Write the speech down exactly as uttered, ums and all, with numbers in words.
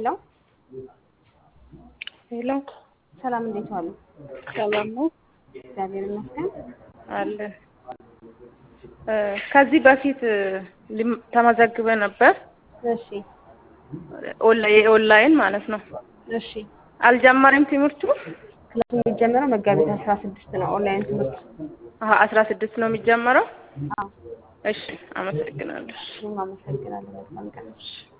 ሄሎ ሄሎ ሰላም እንዴት ዋሉ? ሰላም ነው እግዚአብሔር ይመስገን። አለ ከዚህ በፊት ሊም- ተመዘግበ ነበር እሺ ኦንላይን ኦንላይን ማለት ነው። እሺ አልጀመረም ትምህርቱ? ክላሱ የሚጀመረው መጋቢት አስራ ስድስት ነው። ኦንላይን ትምህርት። አሀ አስራ ስድስት ነው የሚጀመረው። አዎ እሺ አመሰግናለሁ። እኔም አመሰግናለሁ። መልካም ቀን።